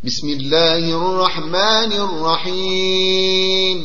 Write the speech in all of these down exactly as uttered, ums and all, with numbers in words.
بسم الله الرحمن الرحيم.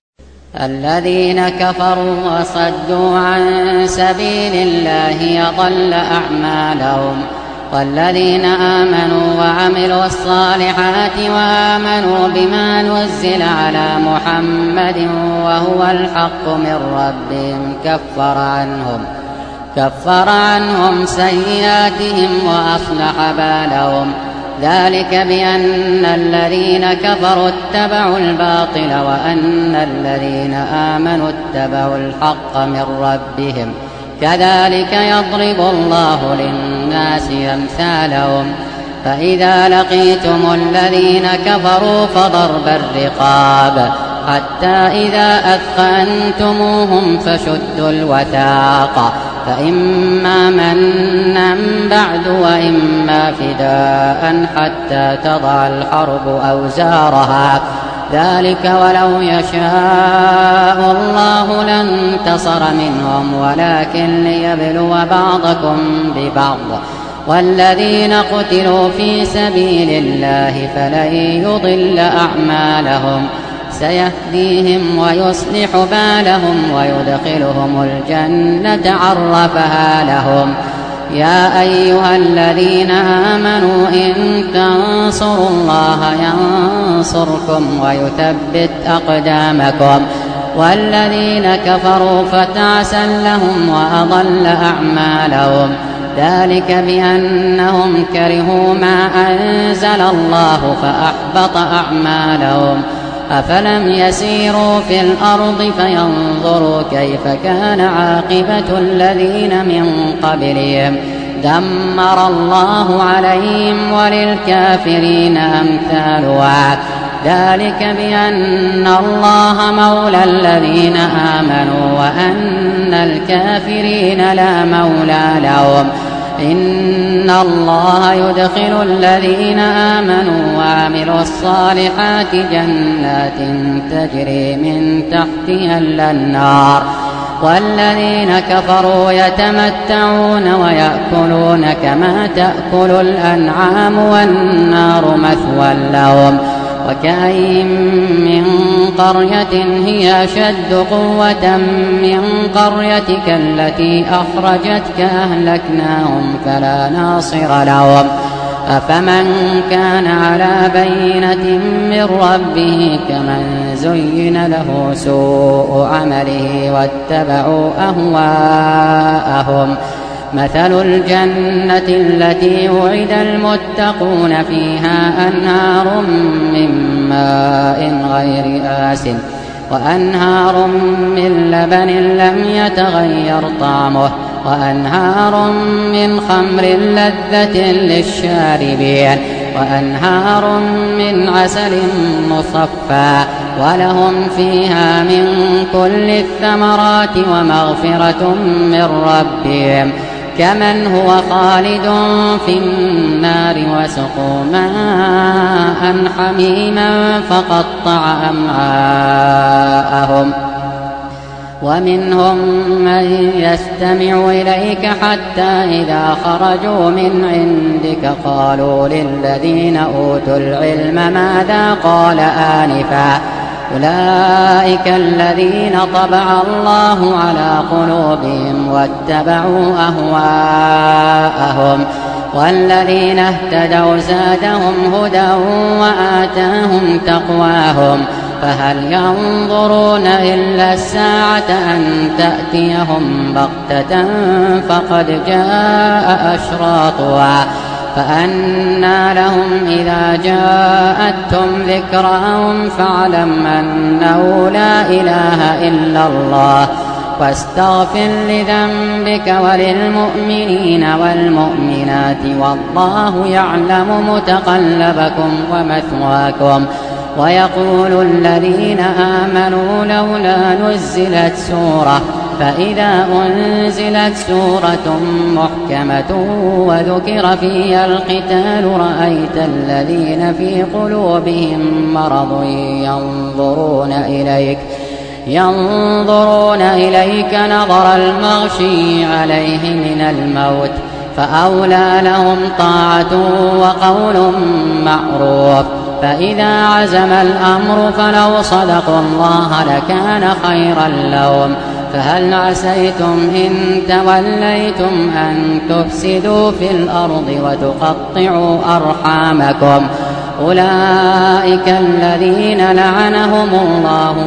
الذين كفروا وصدوا عن سبيل الله أضل أعمالهم، والذين آمنوا وعملوا الصالحات وآمنوا بما نزل على محمد وهو الحق من ربهم كفر عنهم كفر عنهم سيئاتهم وأصلح بالهم، ذلك بأن الذين كفروا اتبعوا الباطل وأن الذين آمنوا اتبعوا الحق من ربهم، كذلك يضرب الله للناس أمثالهم. فإذا لقيتم الذين كفروا فضرب الرقاب حتى إذا أثخنتموهم فشدوا الوثاق، فإما منا بعد وإما فداء حتى تضع الحرب أوزارها، ذلك ولو يشاء الله لانتصر منهم ولكن ليبلو بعضكم ببعض، والذين قتلوا في سبيل الله فلن يضل أعمالهم، سيهديهم ويصلح بالهم ويدخلهم الجنة عرفها لهم. يا أيها الذين آمنوا إن تنصروا الله ينصركم ويثبت أقدامكم، والذين كفروا فتعسا لهم وأضل أعمالهم، ذلك بأنهم كرهوا ما أنزل الله فأحبط أعمالهم. أفلم يسيروا في الأرض فينظروا كيف كان عاقبة الذين من قبلهم، دمر الله عليهم وللكافرين أمثالها، ذلك بأن الله مولى الذين آمنوا وأن الكافرين لا مولى لهم. إن الله يدخل الذين آمنوا وعملوا الصالحات جنات تجري من تحتها الأنهار، والذين كفروا يتمتعون ويأكلون كما تأكل الأنعام والنار مثوى لهم. وكأين من قرية هي أشد قوة من قريتك التي أخرجتك أهلكناهم فلا ناصر لهم. أفمن كان على بينة من ربه كمن زين له سوء عمله واتبعوا أهواءهم، مثل الجنة التي وعد المتقون فيها أنهار من ماء غير آسن وأنهار من لبن لم يتغير طعمه وأنهار من خمر لذة للشاربين وأنهار من عسل مصفى، ولهم فيها من كل الثمرات ومغفرة من ربهم، كمن هو خالد في النار وسقوا ماء حميما فقطع أمعاءهم. ومنهم من يستمع إليك حتى إذا خرجوا من عندك قالوا للذين أوتوا العلم ماذا قال آنفا، أولئك الذين طبع الله على قلوبهم واتبعوا أهواءهم، والذين اهتدوا زادهم هدى وآتاهم تقواهم، فهل ينظرون إلا الساعة أن تأتيهم بغتة فقد جاء أشراطها، فأنى لهم إذا جاءتهم ذكراهم فاعلم أنه لا إله إلا الله واستغفر لذنبك وللمؤمنين والمؤمنات والله يعلم متقلبكم ومثواكم. ويقول الذين آمنوا لولا نزلت سورة، فإذا أنزلت سورة محكمة وذكر فيها القتال رأيت الذين في قلوبهم مرض ينظرون إليك ينظرون إليك نظر المغشي عليه من الموت، فأولى لهم طاعة وقول معروف. فإذا عزم الأمر فلو صدقوا الله لكان خيرا لهم. فهل عسيتم إن توليتم أن تفسدوا في الأرض وتقطعوا أرحامكم؟ أولئك الذين لعنهم الله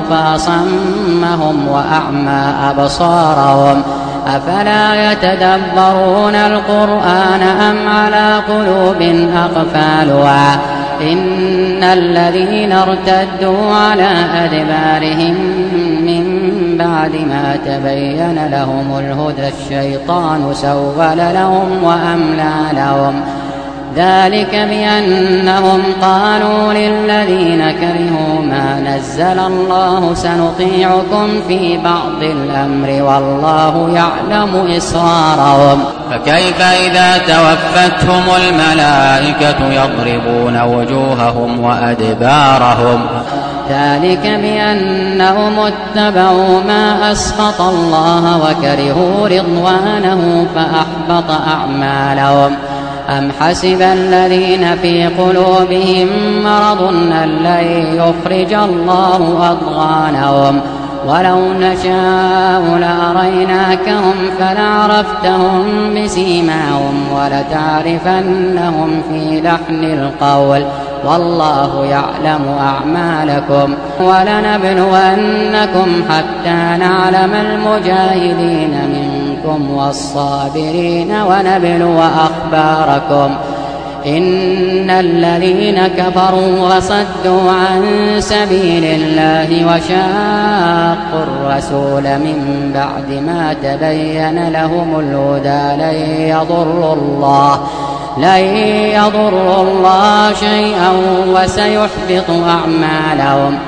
فأصمهم وأعمى أبصارهم. أفلا يتدبرون القرآن أم على قلوب أقفالها؟ إن الذين ارتدوا على أدبارهم من بعد ما تبين لهم الهدى الشيطان سول لهم وأملى لهم. ذلك بأنهم قالوا للذين كرهوا ما نزل الله سنطيعكم في بعض الأمر والله يعلم إسرارهم. فكيف إذا توفتهم الملائكة يضربون وجوههم وأدبارهم؟ ذلك بأنهم اتبعوا ما أسخط الله وكرهوا رضوانه فأحبط أعمالهم. أم حسب الذين في قلوبهم مرض أن لن يخرج الله أضغانهم؟ ولو نشاء لأريناكهم فلعرفتهم بسيماهم ولتعرفنهم في لحن القول والله يعلم أعمالكم. ولنبلونكم حتى نعلم المجاهدين منكم والصابرين ونبلو أخباركم. إن الذين كفروا وصدوا عن سبيل الله وشاقوا الرسول من بعد ما تبين لهم الهدى لن يضروا الله لن يضروا الله شيئا وسيحبط أعمالهم.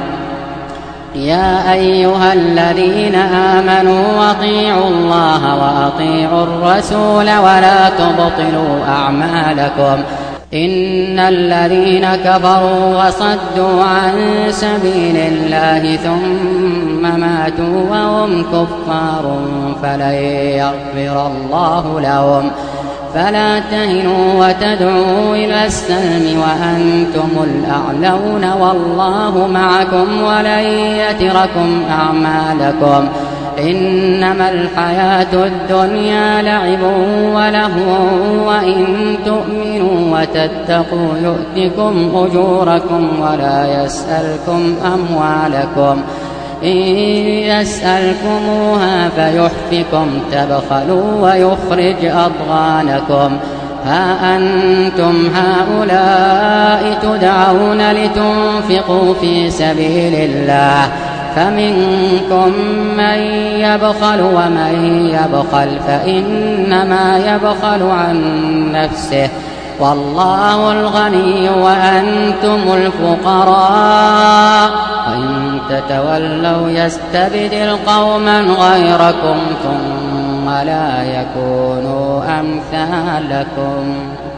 يا أيها الذين آمنوا أطيعوا الله وأطيعوا الرسول ولا تبطلوا أعمالكم. إن الذين كفروا وصدوا عن سبيل الله ثم ماتوا وهم كفار فلن يغفر الله لهم. فلا تهنوا وتدعوا إلى السلم وأنتم الأعلون والله معكم ولن يتركم أعمالكم. إنما الحياة الدنيا لعب ولهو وإن تؤمنوا وتتقوا يؤتكم أجوركم ولا يسألكم أموالكم. إن يسألكموها فيحفكم تبخلوا ويخرج أضغانكم. ها أنتم هؤلاء تدعون لتنفقوا في سبيل الله فمنكم من يبخل ومن يبخل فإنما يبخل عن نفسه والله الغني وأنتم الفقراء. وإن تتولوا يستبدل قوما غيركم ثم لا يكونوا أمثالكم.